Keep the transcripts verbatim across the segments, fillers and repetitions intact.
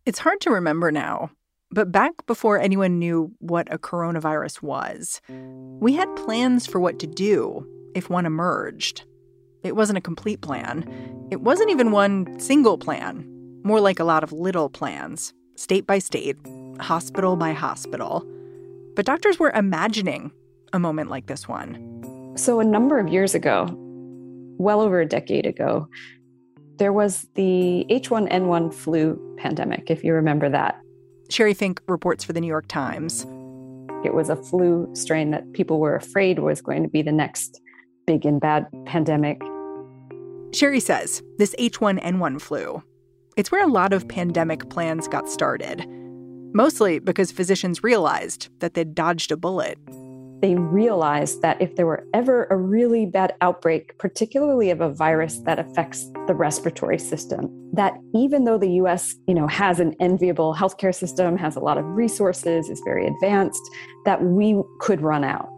It's hard to remember now, but back before anyone knew what a coronavirus was, we had plans for what to do if one emerged. It wasn't a complete plan. It wasn't even one single plan, more like a lot of little plans, state by state, hospital by hospital. But doctors were imagining a moment like this one. So a number of years ago, well over a decade ago, there was the H one N one flu pandemic, if you remember that. Sherry Fink reports for the New York Times. It was a flu strain that people were afraid was going to be the next big and bad pandemic. Sherry says this H one N one flu, it's where a lot of pandemic plans got started, mostly because physicians realized that they'd dodged a bullet. They realized that if there were ever a really bad outbreak, particularly of a virus that affects the respiratory system, that even though the U S, you know, has an enviable healthcare system, has a lot of resources, is very advanced, that we could run out.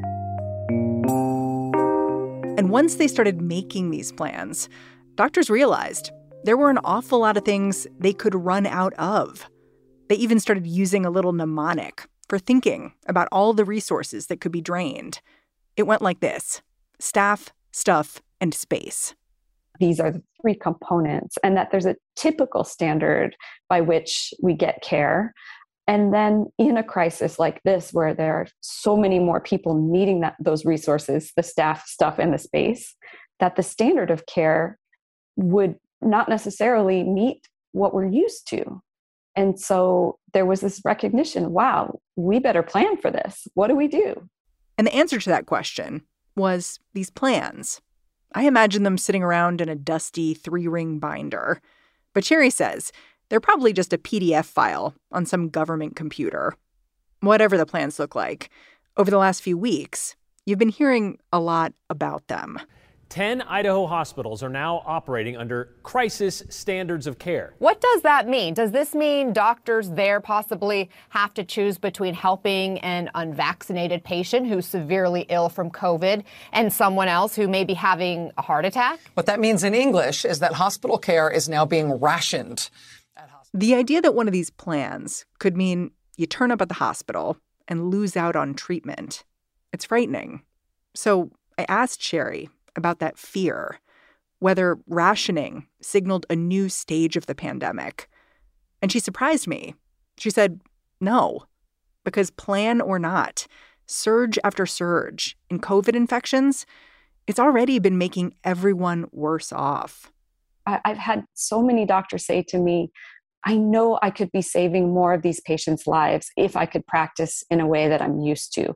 And once they started making these plans, doctors realized there were an awful lot of things they could run out of. They even started using a little mnemonic for thinking about all the resources that could be drained. It went like this: staff, stuff, and space. These are the three components, and that there's a typical standard by which we get care. And then in a crisis like this, where there are so many more people needing that, those resources, the staff, stuff, and the space, that the standard of care would not necessarily meet what we're used to. And so there was this recognition, wow, we better plan for this. What do we do? And the answer to that question was these plans. I imagine them sitting around in a dusty three-ring binder. But Sherry says they're probably just a P D F file on some government computer. Whatever the plans look like, over the last few weeks, you've been hearing a lot about them. Ten Idaho hospitals are now operating under crisis standards of care. What does that mean? Does this mean doctors there possibly have to choose between helping an unvaccinated patient who's severely ill from COVID and someone else who may be having a heart attack? What that means in English is that hospital care is now being rationed. The idea that one of these plans could mean you turn up at the hospital and lose out on treatment, it's frightening. So I asked Sherry about that fear, whether rationing signaled a new stage of the pandemic. And she surprised me. She said, no, because plan or not, surge after surge in COVID infections, it's already been making everyone worse off. I've had so many doctors say to me, I know I could be saving more of these patients' lives if I could practice in a way that I'm used to.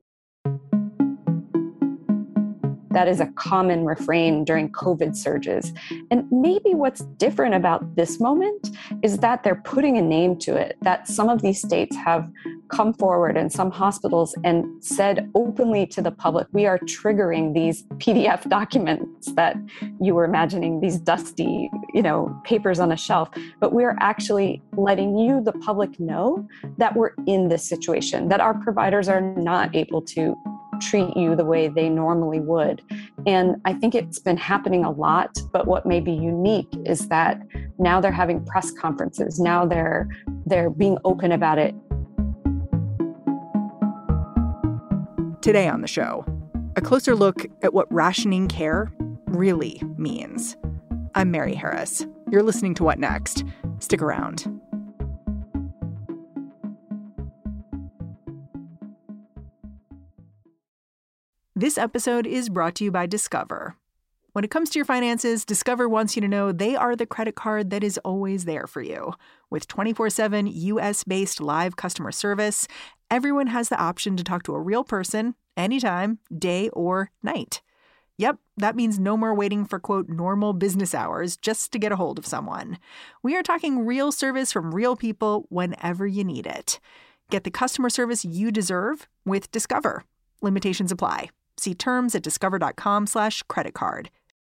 That is a common refrain during COVID surges. And maybe what's different about this moment is that they're putting a name to it, that some of these states have come forward and some hospitals and said openly to the public, we are triggering these P D F documents that you were imagining, these dusty, you know, papers on a shelf. But we're actually letting you, the public, know that we're in this situation, that our providers are not able to treat you the way they normally would. And I think it's been happening a lot, but what may be unique is that now they're having press conferences. Now they're they're being open about it. Today on the show, a closer look at what rationing care really means. I'm Mary Harris. You're listening to What Next? Stick around. This episode is brought to you by Discover. When it comes to your finances, Discover wants you to know they are the credit card that is always there for you. With twenty-four seven U S-based live customer service, everyone has the option to talk to a real person anytime, day or night. Yep, that means no more waiting for, quote, normal business hours just to get a hold of someone. We are talking real service from real people whenever you need it. Get the customer service you deserve with Discover. Limitations apply. See terms at discover.com slash credit card.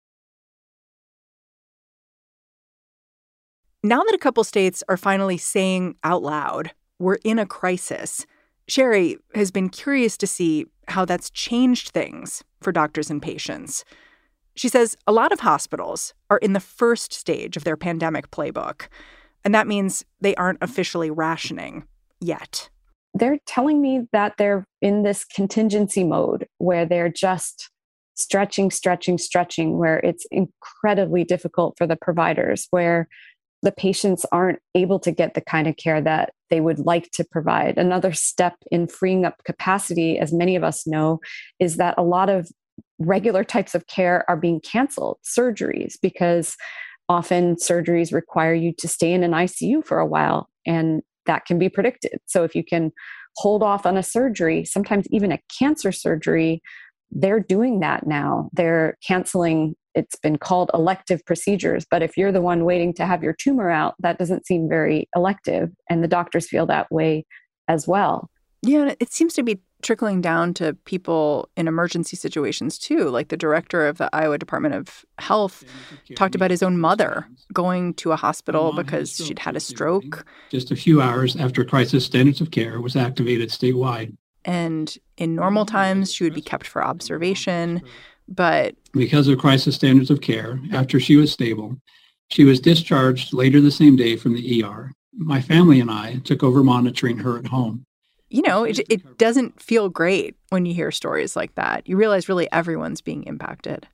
Now that a couple states are finally saying out loud, we're in a crisis, Sherry has been curious to see how that's changed things for doctors and patients. She says a lot of hospitals are in the first stage of their pandemic playbook. And that means they aren't officially rationing yet. They're telling me that they're in this contingency mode where they're just stretching, stretching, stretching, where it's incredibly difficult for the providers, where the patients aren't able to get the kind of care that they would like to provide. Another step in freeing up capacity, as many of us know, is that a lot of regular types of care are being canceled, surgeries, because often surgeries require you to stay in an I C U for a while, and that can be predicted. So if you can hold off on a surgery, sometimes even a cancer surgery, they're doing that now. They're canceling, it's been called elective procedures. But if you're the one waiting to have your tumor out, that doesn't seem very elective. And the doctors feel that way as well. Yeah, it seems to be trickling down to people in emergency situations, too. Like the director of the Iowa Department of Health talked about his own mother going to a hospital because she'd had a stroke. Just a few hours after crisis standards of care was activated statewide. And in normal times, she would be kept for observation. But because of crisis standards of care, after she was stable, she was discharged later the same day from the E R. My family and I took over monitoring her at home. You know, it, it doesn't feel great when you hear stories like that. You realize really everyone's being impacted.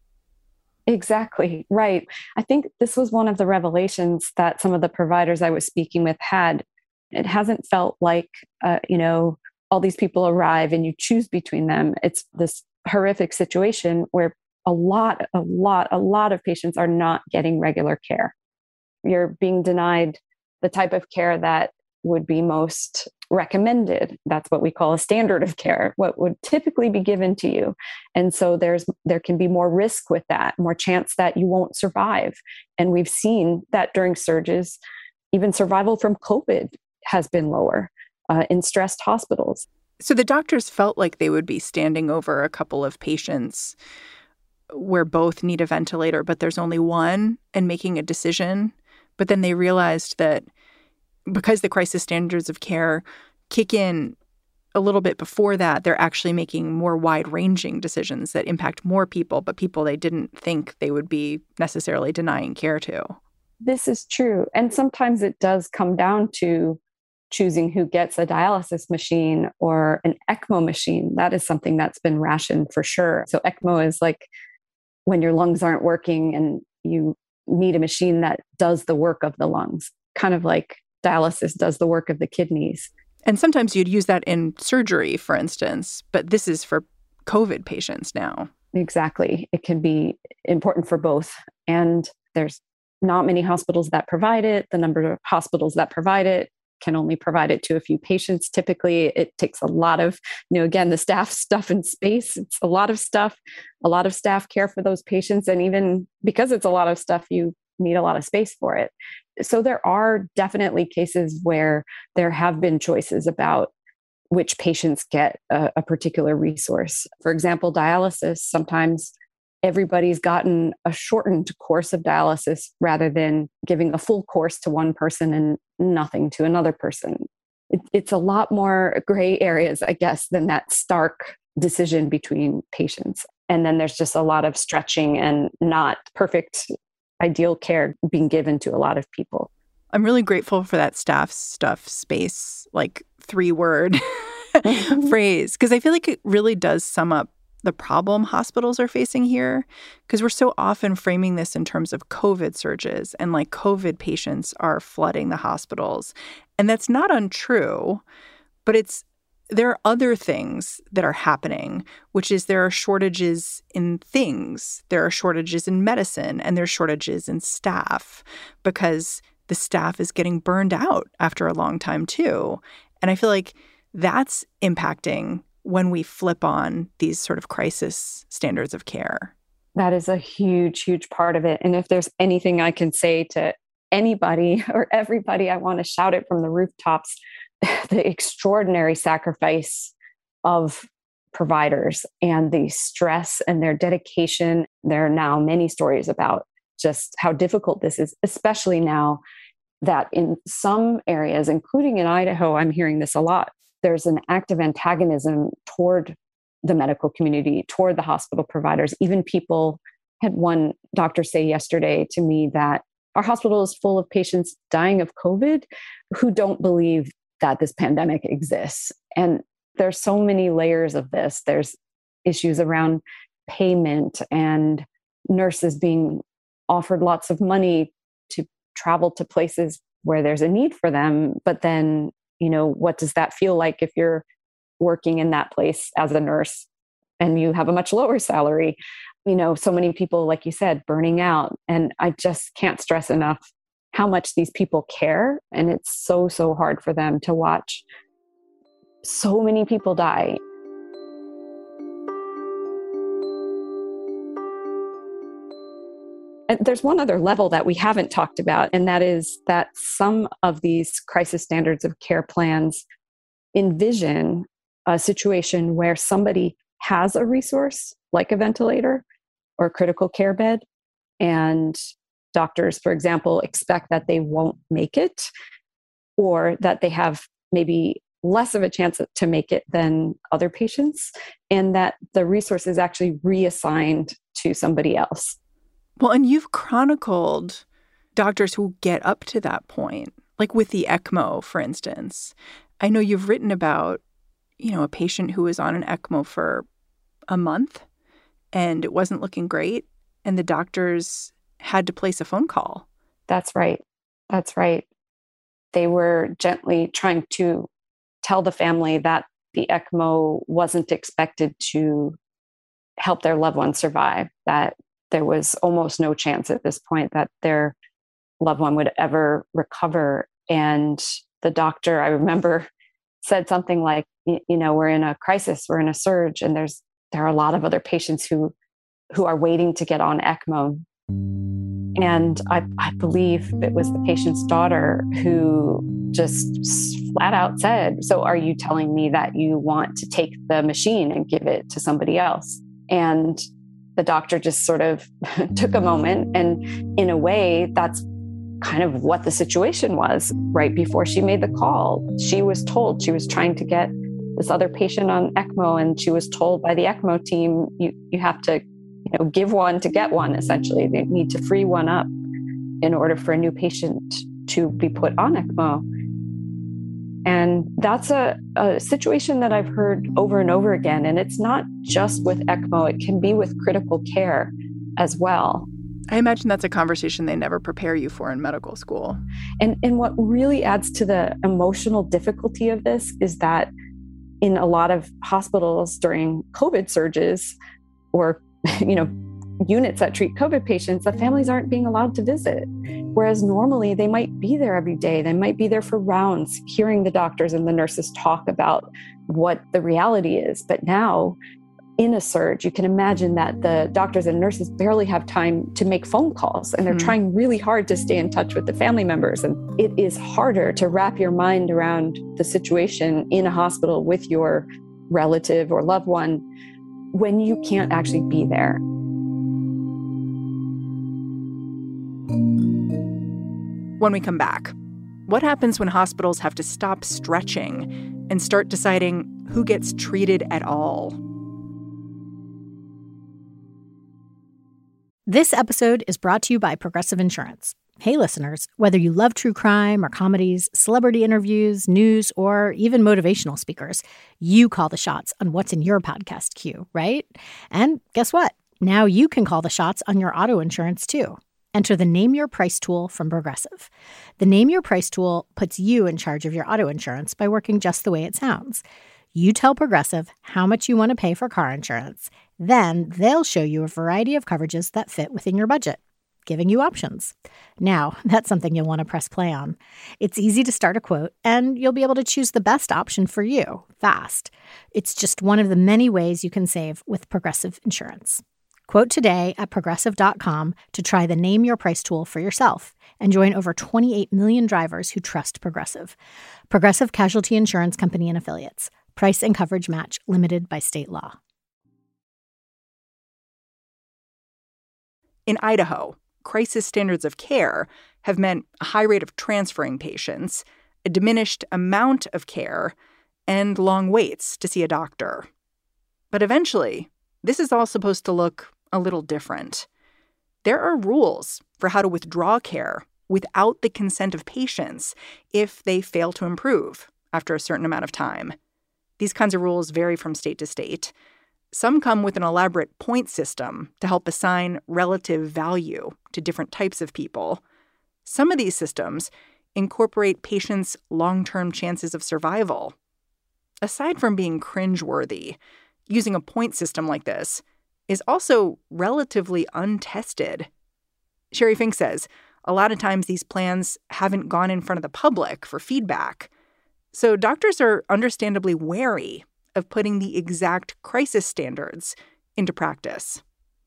Exactly. Right. I think this was one of the revelations that some of the providers I was speaking with had. It hasn't felt like, uh, you know, all these people arrive and you choose between them. It's this horrific situation where a lot, a lot, a lot of patients are not getting regular care. You're being denied the type of care that would be most recommended. That's what we call a standard of care, what would typically be given to you. And so there's there can be more risk with that, more chance that you won't survive. And we've seen that during surges, even survival from COVID has been lower uh, in stressed hospitals. So the doctors felt like they would be standing over a couple of patients where both need a ventilator, but there's only one, and making a decision. But then they realized that because the crisis standards of care kick in a little bit before that, they're actually making more wide-ranging decisions that impact more people, but people they didn't think they would be necessarily denying care to. This is true. And sometimes it does come down to choosing who gets a dialysis machine or an ECMO machine. That is something that's been rationed for sure. So ECMO is like when your lungs aren't working and you need a machine that does the work of the lungs, kind of like dialysis does the work of the kidneys. And sometimes you'd use that in surgery, for instance, but this is for COVID patients now. Exactly. It can be important for both. And there's not many hospitals that provide it. The number of hospitals that provide it can only provide it to a few patients. Typically, it takes a lot of, you know, again, the staff stuff and space. It's a lot of stuff, a lot of staff care for those patients. And even because it's a lot of stuff, you need a lot of space for it. So there are definitely cases where there have been choices about which patients get a, a particular resource. For example, dialysis, sometimes everybody's gotten a shortened course of dialysis rather than giving a full course to one person and nothing to another person. It, it's a lot more gray areas, I guess, than that stark decision between patients. And then there's just a lot of stretching and not perfect ideal care being given to a lot of people. I'm really grateful for that staff stuff space, like three word phrase, because I feel like it really does sum up the problem hospitals are facing here, because we're so often framing this in terms of COVID surges and like COVID patients are flooding the hospitals. And that's not untrue, but it's there are other things that are happening, which is there are shortages in things. There are shortages in medicine and there's shortages in staff because the staff is getting burned out after a long time, too. And I feel like that's impacting when we flip on these sort of crisis standards of care. That is a huge, huge part of it. And if there's anything I can say to anybody or everybody, I want to shout it from the rooftops. The extraordinary sacrifice of providers and the stress and their dedication. There are now many stories about just how difficult this is, especially now that in some areas, including in Idaho, I'm hearing this a lot. There's an active antagonism toward the medical community, toward the hospital providers. Even people had one doctor say yesterday to me that our hospital is full of patients dying of COVID who don't believe that this pandemic exists. And there's so many layers of this. There's issues around payment and nurses being offered lots of money to travel to places where there's a need for them. But then, you know, what does that feel like if you're working in that place as a nurse and you have a much lower salary? You know, so many people, like you said, burning out. And I just can't stress enough how much these people care. And it's so, so hard for them to watch so many people die. And there's one other level that we haven't talked about, and that is that some of these crisis standards of care plans envision a situation where somebody has a resource like a ventilator or a critical care bed, and doctors, for example, expect that they won't make it, or that they have maybe less of a chance to make it than other patients, and that the resource is actually reassigned to somebody else. Well, and you've chronicled doctors who get up to that point, like with the ECMO, for instance. I know you've written about, you know, a patient who was on an ECMO for a month and it wasn't looking great, and the doctors had to place a phone call. That's right. That's right. They were gently trying to tell the family that the ECMO wasn't expected to help their loved one survive, that there was almost no chance at this point that their loved one would ever recover. And the doctor, I remember, said something like, you know, we're in a crisis, we're in a surge, and there's there are a lot of other patients who who are waiting to get on ECMO. And I, I believe it was the patient's daughter who just flat out said, so are you telling me that you want to take the machine and give it to somebody else? And the doctor just sort of took a moment. And in a way, that's kind of what the situation was right before she made the call. She was told she was trying to get this other patient on ECMO, and she was told by the ECMO team, you, you have to you know, give one to get one, essentially. They need to free one up in order for a new patient to be put on ECMO. And that's a, a situation that I've heard over and over again. And it's not just with ECMO, it can be with critical care as well. I imagine that's a conversation they never prepare you for in medical school. And, and what really adds to the emotional difficulty of this is that in a lot of hospitals during COVID surges, or you know, units that treat COVID patients, the families aren't being allowed to visit. Whereas normally they might be there every day. They might be there for rounds, hearing the doctors and the nurses talk about what the reality is. But now in a surge, you can imagine that the doctors and nurses barely have time to make phone calls, and they're mm-hmm. trying really hard to stay in touch with the family members. And it is harder to wrap your mind around the situation in a hospital with your relative or loved one when you can't actually be there. When we come back, what happens when hospitals have to stop stretching and start deciding who gets treated at all? This episode is brought to you by Progressive Insurance. Hey, listeners, whether you love true crime or comedies, celebrity interviews, news, or even motivational speakers, you call the shots on what's in your podcast queue, right? And guess what? Now you can call the shots on your auto insurance, too. Enter the Name Your Price tool from Progressive. The Name Your Price tool puts you in charge of your auto insurance by working just the way it sounds. You tell Progressive how much you want to pay for car insurance. Then they'll show you a variety of coverages that fit within your budget, giving you options. Now, that's something you'll want to press play on. It's easy to start a quote, and you'll be able to choose the best option for you fast. It's just one of the many ways you can save with Progressive Insurance. Quote today at progressive dot com to try the Name Your Price tool for yourself and join over twenty-eight million drivers who trust Progressive. Progressive Casualty Insurance Company and Affiliates. Price and coverage match limited by state law. In Idaho, crisis standards of care have meant a high rate of transferring patients, a diminished amount of care, and long waits to see a doctor. But eventually, this is all supposed to look a little different. There are rules for how to withdraw care without the consent of patients if they fail to improve after a certain amount of time. These kinds of rules vary from state to state. Some come with an elaborate point system to help assign relative value to different types of people. Some of these systems incorporate patients' long-term chances of survival. Aside from being cringeworthy, using a point system like this is also relatively untested. Sherry Fink says a lot of times these plans haven't gone in front of the public for feedback. So doctors are understandably wary of putting the exact crisis standards into practice.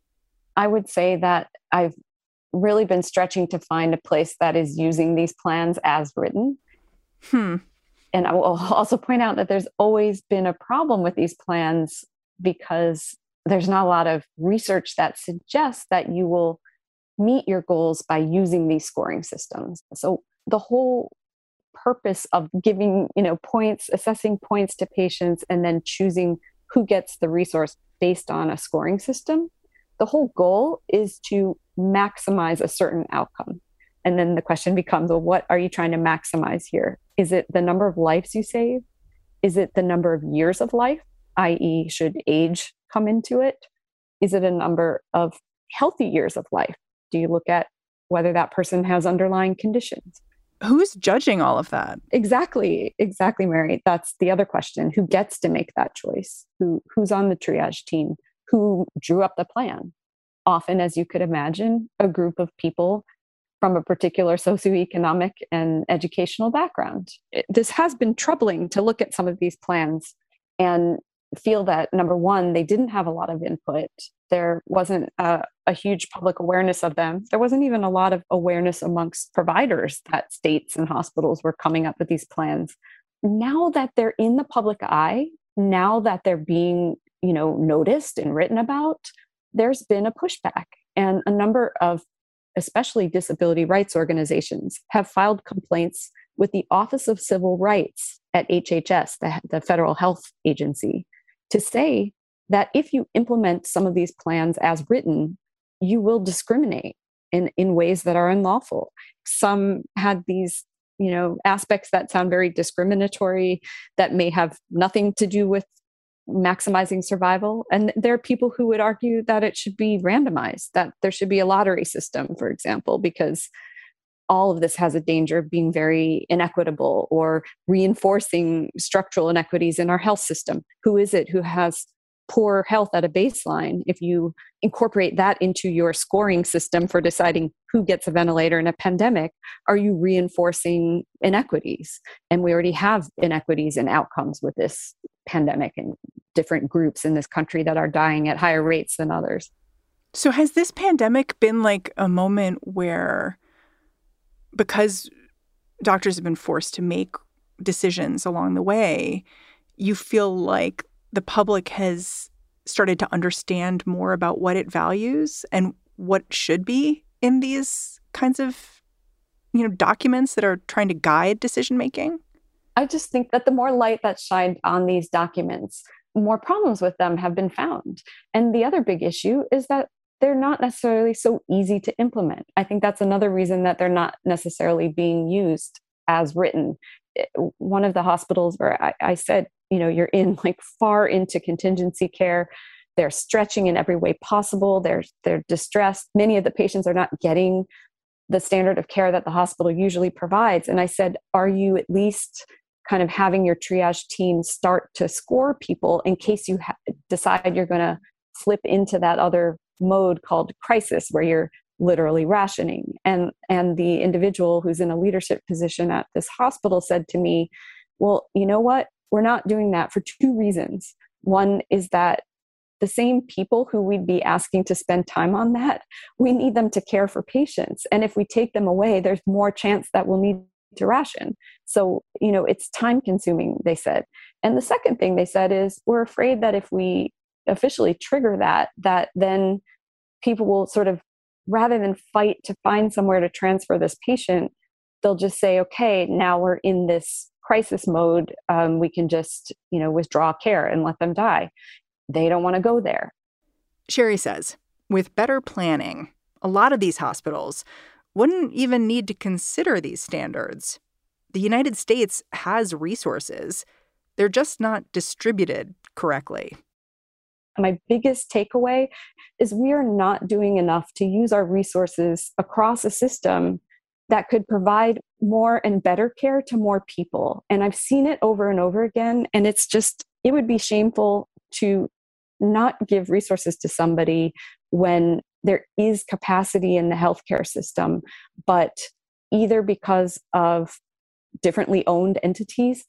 I would say that I've really been stretching to find a place that is using these plans as written. Hmm. And I will also point out that there's always been a problem with these plans because there's not a lot of research that suggests that you will meet your goals by using these scoring systems. So the whole purpose of giving, you know, points, assessing points to patients, and then choosing who gets the resource based on a scoring system, the whole goal is to maximize a certain outcome. And then the question becomes, well, what are you trying to maximize here? Is it the number of lives you save? Is it the number of years of life, that is, should age come into it? Is it a number of healthy years of life? Do you look at whether that person has underlying conditions? Who's judging all of that? Exactly. Exactly, Mary. That's the other question. Who gets to make that choice? Who who's on the triage team? Who drew up the plan? Often, as you could imagine, a group of people from a particular socioeconomic and educational background. It, this has been troubling to look at some of these plans and feel that, number one, they didn't have a lot of input. There wasn't a, a huge public awareness of them. There wasn't even a lot of awareness amongst providers that states and hospitals were coming up with these plans. Now that they're in the public eye, now that they're being, you know, noticed and written about, there's been a pushback. And a number of, especially disability rights organizations, have filed complaints with the Office of Civil Rights at H H S, the, the federal health agency, to say that if you implement some of these plans as written, you will discriminate in, in ways that are unlawful. Some had these, you know, aspects that sound very discriminatory, that may have nothing to do with maximizing survival. And there are people who would argue that it should be randomized, that there should be a lottery system, for example, because all of this has a danger of being very inequitable or reinforcing structural inequities in our health system. Who is it who has poor health at a baseline? If you incorporate that into your scoring system for deciding who gets a ventilator in a pandemic, are you reinforcing inequities? And we already have inequities in outcomes with this pandemic and different groups in this country that are dying at higher rates than others. So has this pandemic been like a moment where, because doctors have been forced to make decisions along the way, you feel like the public has started to understand more about what it values and what should be in these kinds of, you know, documents that are trying to guide decision making? I just think that the more light that's shined on these documents, more problems with them have been found. And the other big issue is that they're not necessarily so easy to implement. I think that's another reason that they're not necessarily being used as written. One of the hospitals where I, I said, you know, you're in like far into contingency care. They're stretching in every way possible. They're, they're distressed. Many of the patients are not getting the standard of care that the hospital usually provides. And I said, are you at least kind of having your triage team start to score people in case you ha- decide you're going to flip into that other mode called crisis, where you're literally rationing? And, and the individual who's in a leadership position at this hospital said to me, well, you know what? We're not doing that for two reasons. One is that the same people who we'd be asking to spend time on that, we need them to care for patients. And if we take them away, there's more chance that we'll need to ration. So, you know, it's time consuming, they said. And the second thing they said is, we're afraid that if we officially trigger that, that then people will sort of, rather than fight to find somewhere to transfer this patient, they'll just say, okay, now we're in this crisis mode. Um, we can just, you know, withdraw care and let them die. They don't want to go there. Sherry says, with better planning, A lot of these hospitals wouldn't even need to consider these standards. The United States has resources. They're just not distributed correctly. My biggest takeaway is we are not doing enough to use our resources across a system that could provide more and better care to more people. And I've seen it over and over again. And it's just, it would be shameful to not give resources to somebody when there is capacity in the healthcare system, but either because of differently owned entities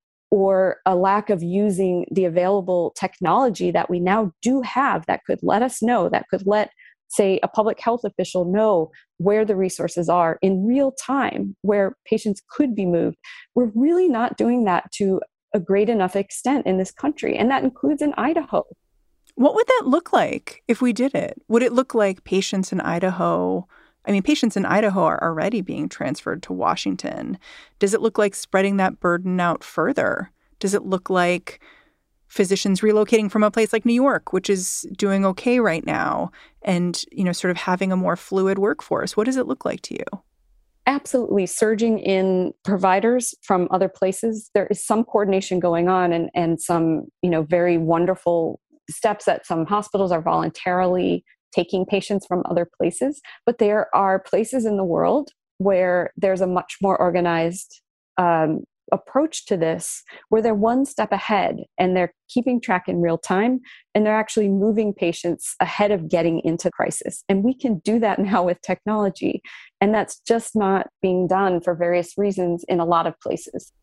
or a lack of using the available technology that we now do have that could let us know, that could let, say, a public health official know where the resources are in real time, where patients could be moved. We're really not doing that to a great enough extent in this country, and that includes in Idaho. What would that look like if we did it? Would it look like patients in Idaho? I mean, patients in Idaho are already being transferred to Washington. Does it look like spreading that burden out further? Does it look like physicians relocating from a place like New York, which is doing okay right now, and, you know, sort of having a more fluid workforce? What does it look like to you? Absolutely. Surging in providers from other places. There is some coordination going on and, and some, you know, very wonderful steps that some hospitals are voluntarily taking patients from other places. But there are places in the world where there's a much more organized um, approach to this, where they're one step ahead and they're keeping track in real time, and they're actually moving patients ahead of getting into crisis. And we can do that now with technology. And that's just not being done for various reasons in a lot of places.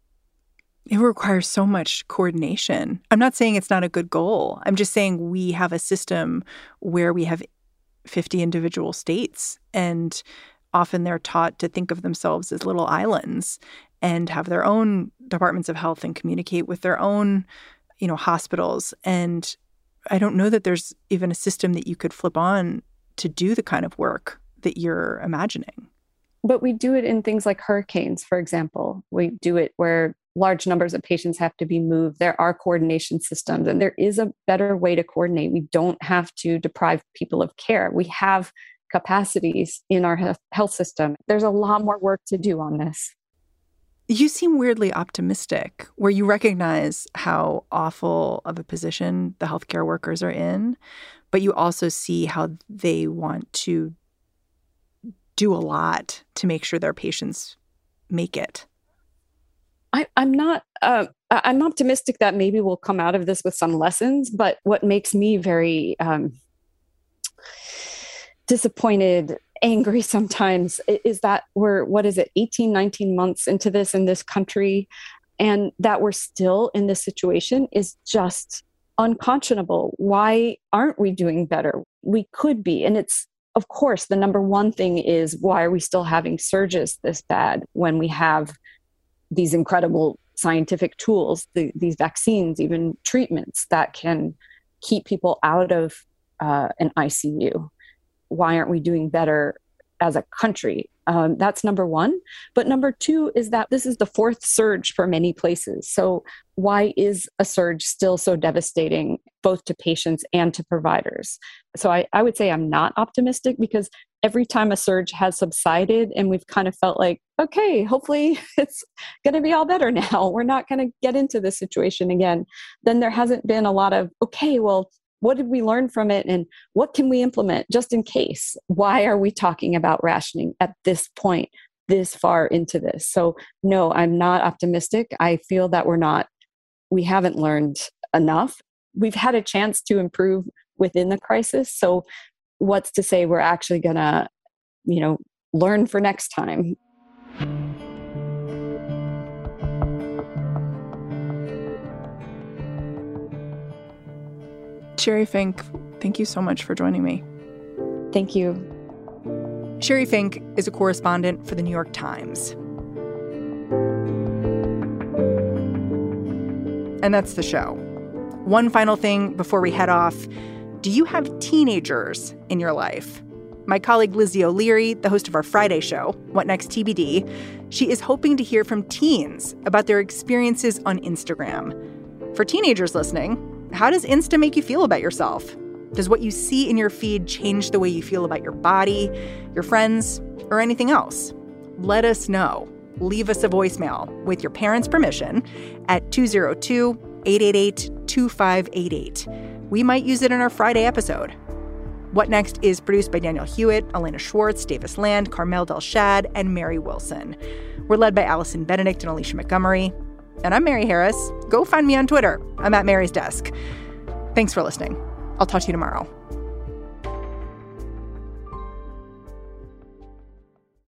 It requires so much coordination. I'm not saying it's not a good goal. I'm just saying we have a system where we have fifty individual states, and often they're taught to think of themselves as little islands and have their own departments of health and communicate with their own, you know, hospitals. And I don't know that there's even a system that you could flip on to do the kind of work that you're imagining. But we do it in things like hurricanes, for example. We do it where large numbers of patients have to be moved. There are coordination systems, and there is a better way to coordinate. We don't have to deprive people of care. We have capacities in our health system. There's a lot more work to do on this. You seem weirdly optimistic, where you recognize how awful of a position the healthcare workers are in, but you also see how they want to do a lot to make sure their patients make it. I, I'm not, uh, I'm optimistic that maybe we'll come out of this with some lessons, but what makes me very um, disappointed, angry sometimes is that we're, what is it, eighteen, nineteen months into this in this country, and that we're still in this situation is just unconscionable. Why aren't we doing better? We could be. And it's, of course, the number one thing is, why are we still having surges this bad when we have these incredible scientific tools, the, these vaccines, even treatments that can keep people out of uh, an I C U? Why aren't we doing better as a country? Um, that's number one. But number two is that this is the fourth surge for many places. So why is a surge still so devastating, both to patients and to providers? So I, I would say I'm not optimistic, because every time a surge has subsided and we've kind of felt like, okay, hopefully it's going to be all better now, we're not going to get into this situation again, then there hasn't been a lot of, okay, well, what did we learn from it, and what can we implement just in case? Why are we talking about rationing at this point, this far into this? So no, I'm not optimistic. I feel that we're not, we haven't learned enough. We've had a chance to improve within the crisis. So what's to say we're actually going to, you know, learn for next time? Sherry Fink, thank you so much for joining me. Thank you. Sherry Fink is a correspondent for the New York Times. And that's the show. One final thing before we head off. Do you have teenagers in your life? My colleague Lizzie O'Leary, the host of our Friday show, What Next T B D, she is hoping to hear from teens about their experiences on Instagram. For teenagers listening, how does Insta make you feel about yourself? Does what you see in your feed change the way you feel about your body, your friends, or anything else? Let us know. Leave us a voicemail with your parents' permission at two oh two, eight eight eight, two five eight eight. We might use it in our Friday episode. What Next is produced by Daniel Hewitt, Elena Schwartz, Davis Land, Carmel Delshad, and Mary Wilson. We're led by Allison Benedict and Alicia Montgomery. And I'm Mary Harris. Go find me on Twitter. I'm at Mary's Desk. Thanks for listening. I'll talk to you tomorrow.